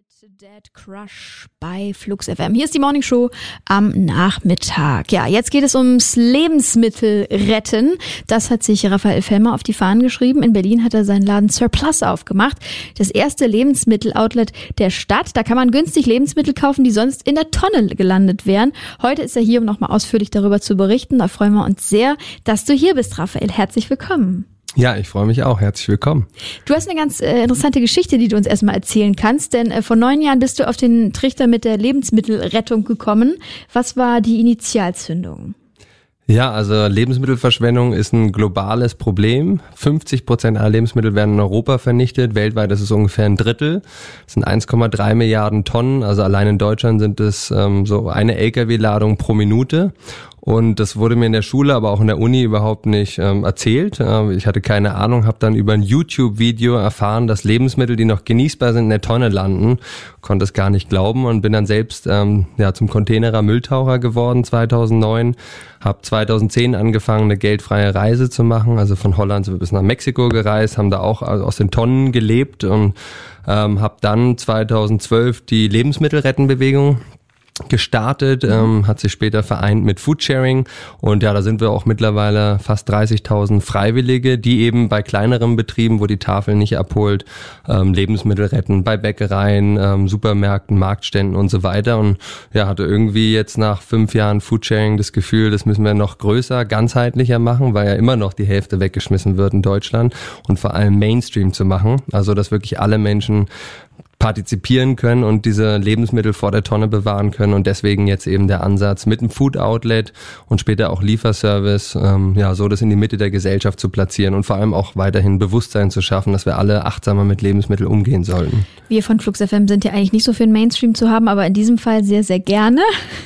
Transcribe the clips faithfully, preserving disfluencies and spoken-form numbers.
Dead Crush bei Flux F M. Hier ist die Morning Show am Nachmittag. Ja, jetzt geht es ums Lebensmittelretten. Das hat sich Raphael Fellmer auf die Fahnen geschrieben. In Berlin hat er seinen Laden Surplus aufgemacht. Das erste Lebensmitteloutlet der Stadt. Da kann man günstig Lebensmittel kaufen, die sonst in der Tonne gelandet wären. Heute ist er hier, um nochmal ausführlich darüber zu berichten. Da freuen wir uns sehr, dass du hier bist, Raphael. Herzlich willkommen. Ja, ich freue mich auch. Herzlich willkommen. Du hast eine ganz äh, interessante Geschichte, die du uns erstmal erzählen kannst, denn äh, vor neun Jahren bist du auf den Trichter mit der Lebensmittelrettung gekommen. Was war die Initialzündung? Ja, also Lebensmittelverschwendung ist ein globales Problem. fünfzig Prozent aller Lebensmittel werden in Europa vernichtet. Weltweit ist es ungefähr ein Drittel. Das sind eins Komma drei Milliarden Tonnen. Also allein in Deutschland sind es ähm, so eine L K W-Ladung pro Minute. Und das wurde mir in der Schule, aber auch in der Uni überhaupt nicht ähm, erzählt. Ähm, ich hatte keine Ahnung, habe dann über ein YouTube-Video erfahren, dass Lebensmittel, die noch genießbar sind, in der Tonne landen. Konnte es gar nicht glauben und bin dann selbst ähm, ja zum Containerer Mülltaucher geworden zweitausendneun. Habe zweitausendzehn angefangen, eine geldfreie Reise zu machen. Also von Holland sind wir bis nach Mexiko gereist, haben da auch aus den Tonnen gelebt und ähm, habe dann zweitausendzwölf die Lebensmittelrettenbewegung gestartet, ähm, hat sich später vereint mit Foodsharing und ja, da sind wir auch mittlerweile fast dreißigtausend Freiwillige, die eben bei kleineren Betrieben, wo die Tafel nicht abholt, ähm, Lebensmittel retten, bei Bäckereien, ähm, Supermärkten, Marktständen und so weiter und ja, hatte irgendwie jetzt nach fünf Jahren Foodsharing das Gefühl, das müssen wir noch größer, ganzheitlicher machen, weil ja immer noch die Hälfte weggeschmissen wird in Deutschland und vor allem Mainstream zu machen, also dass wirklich alle Menschen partizipieren können und diese Lebensmittel vor der Tonne bewahren können und deswegen jetzt eben der Ansatz mit einem Food Outlet und später auch Lieferservice, ähm, ja, so das in die Mitte der Gesellschaft zu platzieren und vor allem auch weiterhin Bewusstsein zu schaffen, dass wir alle achtsamer mit Lebensmitteln umgehen sollten. Wir von Flux F M sind ja eigentlich nicht so für den Mainstream zu haben, aber in diesem Fall sehr, sehr gerne.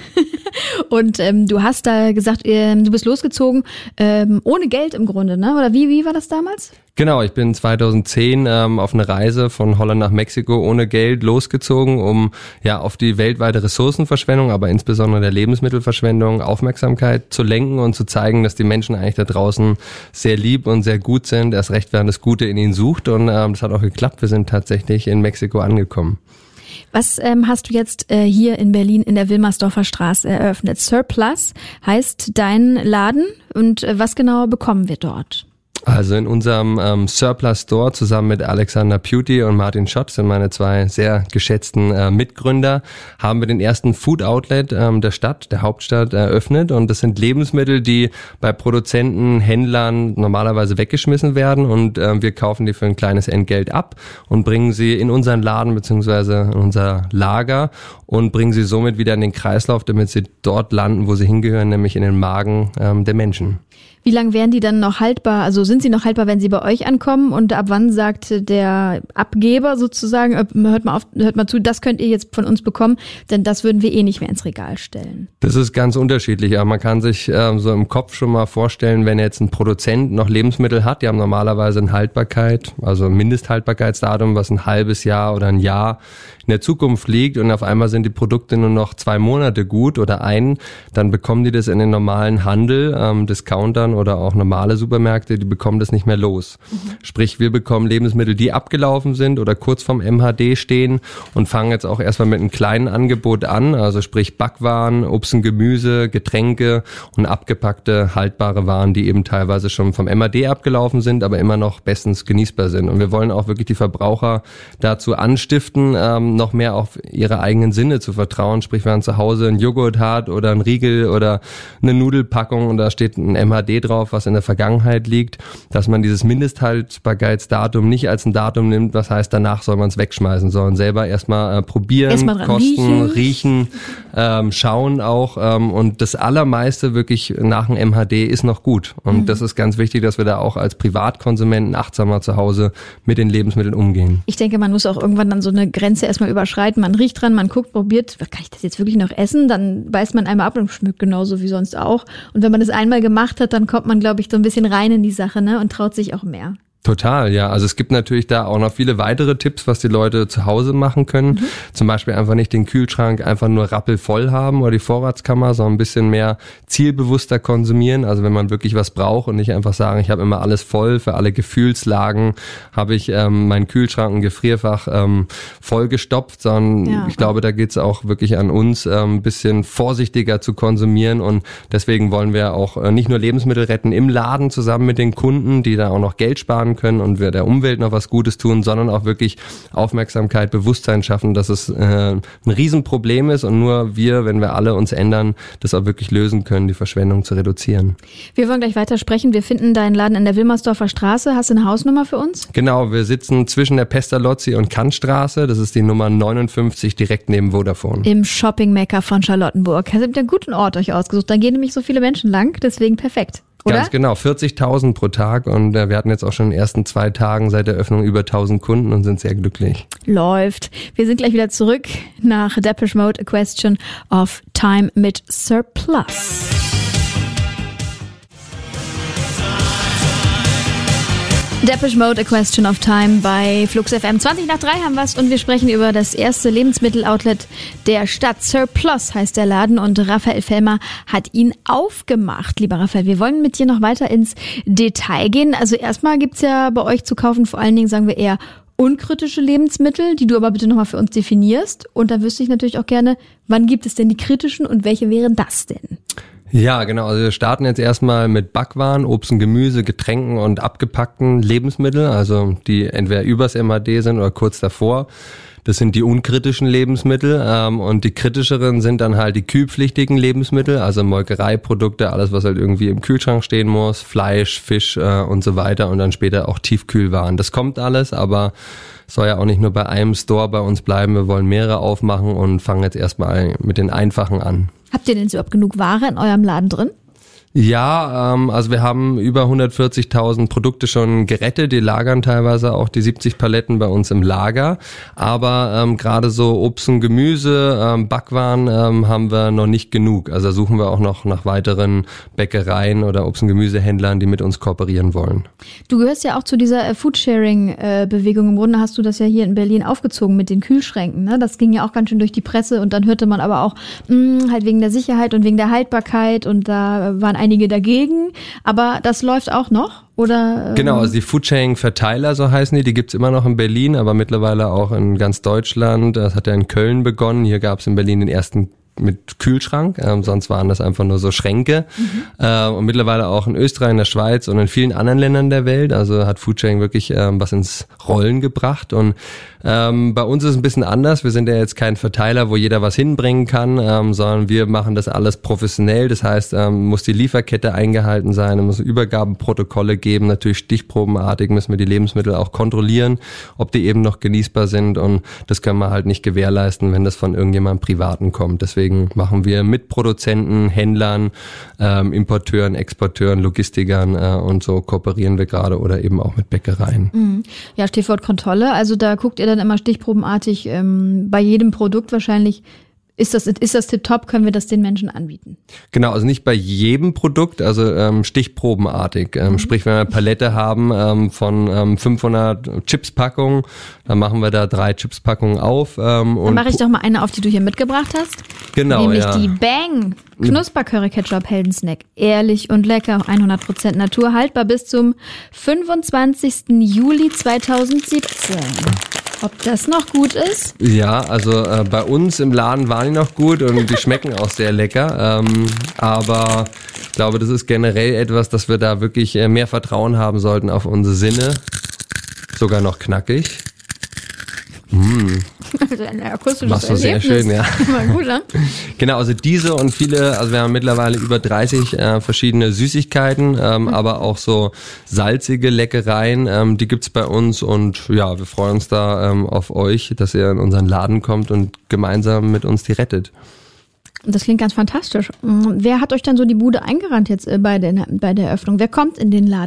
Und ähm, du hast da gesagt, ähm, du bist losgezogen ähm, ohne Geld im Grunde, ne? Oder wie, wie war das damals? Genau, ich bin zweitausendzehn ähm, auf eine Reise von Holland nach Mexiko ohne Geld losgezogen, um ja auf die weltweite Ressourcenverschwendung, aber insbesondere der Lebensmittelverschwendung Aufmerksamkeit zu lenken und zu zeigen, dass die Menschen eigentlich da draußen sehr lieb und sehr gut sind, erst recht, wer das Gute in ihnen sucht und ähm, das hat auch geklappt. Wir sind tatsächlich in Mexiko angekommen. Was ähm, hast du jetzt äh, hier in Berlin in der Wilmersdorfer Straße eröffnet? Surplus heißt dein Laden und äh, was genau bekommen wir dort? Also in unserem ähm, Surplus Store zusammen mit Alexander Beauty und Martin Schott, sind meine zwei sehr geschätzten äh, Mitgründer, haben wir den ersten Food Outlet ähm, der Stadt, der Hauptstadt eröffnet und das sind Lebensmittel, die bei Produzenten, Händlern normalerweise weggeschmissen werden und äh, wir kaufen die für ein kleines Entgelt ab und bringen sie in unseren Laden bzw. in unser Lager und bringen sie somit wieder in den Kreislauf, damit sie dort landen, wo sie hingehören, nämlich in den Magen ähm, der Menschen. Wie lange wären die dann noch haltbar? Also sind sie noch haltbar, wenn sie bei euch ankommen? Und ab wann sagt der Abgeber sozusagen, hört mal auf, hört mal zu, das könnt ihr jetzt von uns bekommen, denn das würden wir eh nicht mehr ins Regal stellen? Das ist ganz unterschiedlich. Aber man kann sich ähm, so im Kopf schon mal vorstellen, wenn jetzt ein Produzent noch Lebensmittel hat, die haben normalerweise eine Haltbarkeit, also ein Mindesthaltbarkeitsdatum, was ein halbes Jahr oder ein Jahr in der Zukunft liegt und auf einmal sind die Produkte nur noch zwei Monate gut oder ein, dann bekommen die das in den normalen Handel, ähm, Discountern oder auch normale Supermärkte, die bekommen das nicht mehr los. Mhm. Sprich, wir bekommen Lebensmittel, die abgelaufen sind oder kurz vorm M H D stehen und fangen jetzt auch erstmal mit einem kleinen Angebot an, also sprich Backwaren, Obst und Gemüse, Getränke und abgepackte, haltbare Waren, die eben teilweise schon vom M H D abgelaufen sind, aber immer noch bestens genießbar sind. Und wir wollen auch wirklich die Verbraucher dazu anstiften, ähm, noch mehr auf ihre eigenen Sinne zu vertrauen. Sprich, wenn man zu Hause einen Joghurt hat oder einen Riegel oder eine Nudelpackung und da steht ein M H D drauf, was in der Vergangenheit liegt, dass man dieses Mindesthaltbarkeitsdatum nicht als ein Datum nimmt, was heißt, danach soll man es wegschmeißen, sondern selber erstmal äh, probieren, erst mal kosten, riechen, riechen ähm, schauen auch ähm, und das Allermeiste wirklich nach dem M H D ist noch gut und mhm. das ist ganz wichtig, dass wir da auch als Privatkonsumenten achtsamer zu Hause mit den Lebensmitteln umgehen. Ich denke, man muss auch irgendwann dann so eine Grenze erstmal überschreiten, man riecht dran, man guckt, probiert, kann ich das jetzt wirklich noch essen? Dann beißt man einmal ab und schmeckt genauso wie sonst auch und wenn man das einmal gemacht hat, dann kommt man, glaube ich, so ein bisschen rein in die Sache, ne, und traut sich auch mehr. Total, ja. Also es gibt natürlich da auch noch viele weitere Tipps, was die Leute zu Hause machen können. Mhm. Zum Beispiel einfach nicht den Kühlschrank einfach nur rappelvoll haben oder die Vorratskammer, sondern ein bisschen mehr zielbewusster konsumieren. Also wenn man wirklich was braucht und nicht einfach sagen, ich habe immer alles voll, für alle Gefühlslagen habe ich ähm, meinen Kühlschrank, ein Gefrierfach ähm, vollgestopft, sondern ja. ich glaube, da geht es auch wirklich an uns, ähm, ein bisschen vorsichtiger zu konsumieren und deswegen wollen wir auch äh, nicht nur Lebensmittel retten im Laden zusammen mit den Kunden, die da auch noch Geld sparen können und wir der Umwelt noch was Gutes tun, sondern auch wirklich Aufmerksamkeit, Bewusstsein schaffen, dass es äh, ein Riesenproblem ist und nur wir, wenn wir alle uns ändern, das auch wirklich lösen können, die Verschwendung zu reduzieren. Wir wollen gleich weiter sprechen. Wir finden deinen Laden in der Wilmersdorfer Straße. Hast du eine Hausnummer für uns? Genau, wir sitzen zwischen der Pestalozzi und Kantstraße. Das ist die Nummer neunundfünfzig, direkt neben Vodafone. Im Shopping-Mekka von Charlottenburg. Ihr habt einen guten Ort euch ausgesucht. Da gehen nämlich so viele Menschen lang, deswegen perfekt. Oder? Ganz genau, vierzigtausend pro Tag und äh, wir hatten jetzt auch schon in den ersten zwei Tagen seit der Öffnung über tausend Kunden und sind sehr glücklich. Läuft. Wir sind gleich wieder zurück nach Depeche Mode, A Question of Time mit Surplus. Depeche Mode, A Question of Time bei Flux F M. zwanzig nach drei haben wir's und wir sprechen über das erste Lebensmitteloutlet der Stadt. Surplus heißt der Laden und Raphael Fellmer hat ihn aufgemacht. Lieber Raphael, wir wollen mit dir noch weiter ins Detail gehen. Also erstmal gibt's ja bei euch zu kaufen, vor allen Dingen sagen wir eher unkritische Lebensmittel, die du aber bitte nochmal für uns definierst. Und da wüsste ich natürlich auch gerne, wann gibt es denn die kritischen und welche wären das denn? Ja, genau. Also wir starten jetzt erstmal mit Backwaren, Obst und Gemüse, Getränken und abgepackten Lebensmitteln, also die entweder übers M A D sind oder kurz davor. Das sind die unkritischen Lebensmittel ähm, und die kritischeren sind dann halt die kühlpflichtigen Lebensmittel, also Molkereiprodukte, alles was halt irgendwie im Kühlschrank stehen muss, Fleisch, Fisch äh, und so weiter und dann später auch Tiefkühlwaren. Das kommt alles, aber soll ja auch nicht nur bei einem Store bei uns bleiben. Wir wollen mehrere aufmachen und fangen jetzt erstmal mit den einfachen an. Habt ihr denn überhaupt genug Ware in eurem Laden drin? Ja, ähm, also wir haben über hundertvierzigtausend Produkte schon gerettet. Die lagern teilweise auch die siebzig Paletten bei uns im Lager. Aber ähm, gerade so Obst und Gemüse, ähm, Backwaren ähm, haben wir noch nicht genug. Also da suchen wir auch noch nach weiteren Bäckereien oder Obst- und Gemüsehändlern, die mit uns kooperieren wollen. Du gehörst ja auch zu dieser äh, Foodsharing-Bewegung. Im Grunde hast du das ja hier in Berlin aufgezogen mit den Kühlschränken. Ne? Das ging ja auch ganz schön durch die Presse und dann hörte man aber auch mh, halt wegen der Sicherheit und wegen der Haltbarkeit und da waren einige dagegen, aber das läuft auch noch, oder? Ähm Genau, also die Foodsharing-Verteiler, so heißen die, die gibt's immer noch in Berlin, aber mittlerweile auch in ganz Deutschland. Das hat ja in Köln begonnen, hier gab's in Berlin den ersten mit Kühlschrank, ähm, sonst waren das einfach nur so Schränke. Mhm. Äh, und mittlerweile auch in Österreich, in der Schweiz und in vielen anderen Ländern der Welt. Also hat Foodsharing wirklich ähm, was ins Rollen gebracht. Und ähm, bei uns ist es ein bisschen anders. Wir sind ja jetzt kein Verteiler, wo jeder was hinbringen kann, ähm, sondern wir machen das alles professionell. Das heißt, ähm, muss die Lieferkette eingehalten sein, es muss Übergabeprotokolle geben. Natürlich stichprobenartig müssen wir die Lebensmittel auch kontrollieren, ob die eben noch genießbar sind. Und das können wir halt nicht gewährleisten, wenn das von irgendjemandem Privaten kommt. Deswegen machen wir mit Produzenten, Händlern, ähm, Importeuren, Exporteuren, Logistikern äh, und so kooperieren wir gerade oder eben auch mit Bäckereien. Mhm. Ja, Stichwort Kontrolle. Also da guckt ihr dann immer stichprobenartig ähm, bei jedem Produkt wahrscheinlich. Ist das, ist das tipptopp, können wir das den Menschen anbieten? Genau, also nicht bei jedem Produkt, also ähm, stichprobenartig. Ähm, mhm. Sprich, wenn wir eine Palette haben ähm, von ähm, fünfhundert Chipspackungen, dann machen wir da drei Chipspackungen auf. Ähm, dann mache ich doch mal eine auf, die du hier mitgebracht hast. Genau, Nämlich ja. die Bang Knusper-Curry-Ketchup Heldensnack. Ehrlich und lecker, hundert Prozent Natur, haltbar bis zum fünfundzwanzigsten Juli zweitausendsiebzehn. Ob das noch gut ist? Ja, also äh, bei uns im Laden waren die noch gut und die schmecken auch sehr lecker. Ähm, aber ich glaube, das ist generell etwas, dass wir da wirklich äh, mehr Vertrauen haben sollten auf unsere Sinne. Sogar noch knackig. Mmh. Also ein akustisches Machst du sehr Erlebnis. schön, ja. Mal gut, ne? Genau, also diese und viele, also wir haben mittlerweile über dreißig äh, verschiedene Süßigkeiten, ähm, mhm. aber auch so salzige Leckereien, ähm, die gibt's bei uns und ja, wir freuen uns da ähm, auf euch, dass ihr in unseren Laden kommt und gemeinsam mit uns die rettet. Das klingt ganz fantastisch. Wer hat euch dann so die Bude eingerannt jetzt bei der, bei der Eröffnung? Wer kommt in den Laden?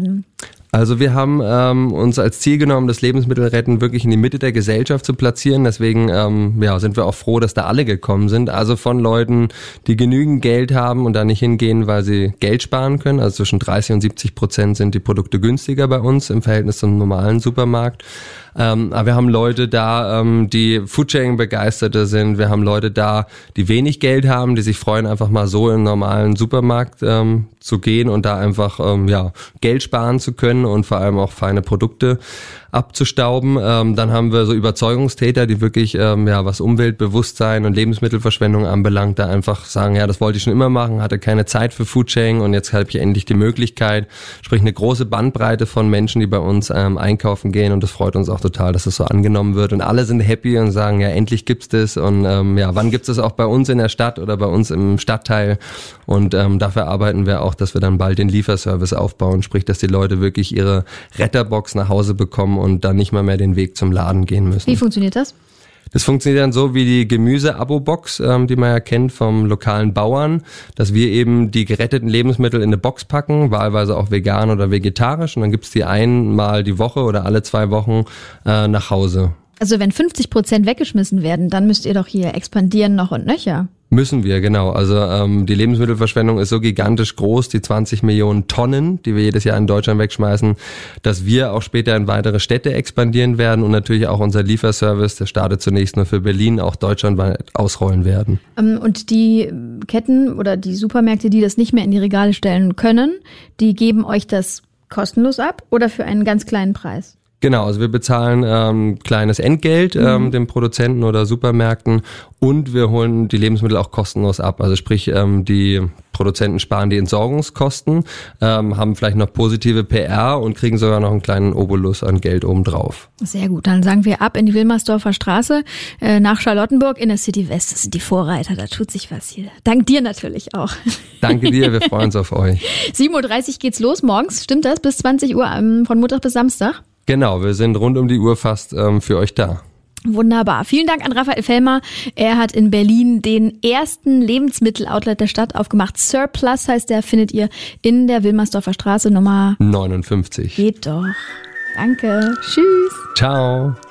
Also wir haben ähm, uns als Ziel genommen, das Lebensmittelretten wirklich in die Mitte der Gesellschaft zu platzieren. Deswegen ähm, ja, sind wir auch froh, dass da alle gekommen sind. Also von Leuten, die genügend Geld haben und da nicht hingehen, weil sie Geld sparen können. Also zwischen dreißig und siebzig Prozent sind die Produkte günstiger bei uns im Verhältnis zum normalen Supermarkt. Ähm, aber wir haben Leute da, ähm, die Foodsharing-Begeisterte sind. Wir haben Leute da, die wenig Geld haben, die sich freuen, einfach mal so im normalen Supermarkt ähm, zu gehen und da einfach ähm, ja Geld sparen zu können und vor allem auch feine Produkte abzustauben. Ähm, dann haben wir so Überzeugungstäter, die wirklich, ähm, ja, was Umweltbewusstsein und Lebensmittelverschwendung anbelangt, da einfach sagen, ja, das wollte ich schon immer machen, hatte keine Zeit für Foodsharing und jetzt habe ich endlich die Möglichkeit. Sprich, eine große Bandbreite von Menschen, die bei uns ähm, einkaufen gehen und das freut uns auch total, dass das so angenommen wird und alle sind happy und sagen, ja, endlich gibt's das und ähm, ja, wann gibt's das auch bei uns in der Stadt oder bei uns im Stadtteil und ähm, dafür arbeiten wir auch, dass wir dann bald den Lieferservice aufbauen, sprich, dass die Leute wirklich ihre Retterbox nach Hause bekommen und dann nicht mal mehr den Weg zum Laden gehen müssen. Wie funktioniert das? Das funktioniert dann so wie die Gemüse-Abo-Box, ähm, die man ja kennt vom lokalen Bauern, dass wir eben die geretteten Lebensmittel in eine Box packen, wahlweise auch vegan oder vegetarisch und dann gibt's die einmal die Woche oder alle zwei Wochen äh, nach Hause. Also wenn fünfzig Prozent weggeschmissen werden, dann müsst ihr doch hier expandieren noch und nöcher. Müssen wir, genau. Also ähm, die Lebensmittelverschwendung ist so gigantisch groß, die zwanzig Millionen Tonnen, die wir jedes Jahr in Deutschland wegschmeißen, dass wir auch später in weitere Städte expandieren werden und natürlich auch unser Lieferservice, der startet zunächst nur für Berlin, auch deutschlandweit ausrollen werden. Ähm, und die Ketten oder die Supermärkte, die das nicht mehr in die Regale stellen können, die geben euch das kostenlos ab oder für einen ganz kleinen Preis? Genau, also wir bezahlen ähm, kleines Entgelt ähm, mhm. den Produzenten oder Supermärkten und wir holen die Lebensmittel auch kostenlos ab. Also sprich, ähm, die Produzenten sparen die Entsorgungskosten, ähm, haben vielleicht noch positive P R und kriegen sogar noch einen kleinen Obolus an Geld obendrauf. Sehr gut, dann sagen wir ab in die Wilmersdorfer Straße äh, nach Charlottenburg in der City West. Das sind die Vorreiter, da tut sich was hier. Dank dir natürlich auch. Danke dir, wir freuen uns auf euch. sieben Uhr dreißig geht's los morgens, stimmt das? Bis zwanzig Uhr ähm, von Montag bis Samstag? Genau, wir sind rund um die Uhr fast ähm, für euch da. Wunderbar. Vielen Dank an Raphael Fellmer. Er hat in Berlin den ersten Lebensmittel-Outlet der Stadt aufgemacht. Surplus heißt der, findet ihr in der Wilmersdorfer Straße Nummer neunundfünfzig. Geht doch. Danke. Tschüss. Ciao.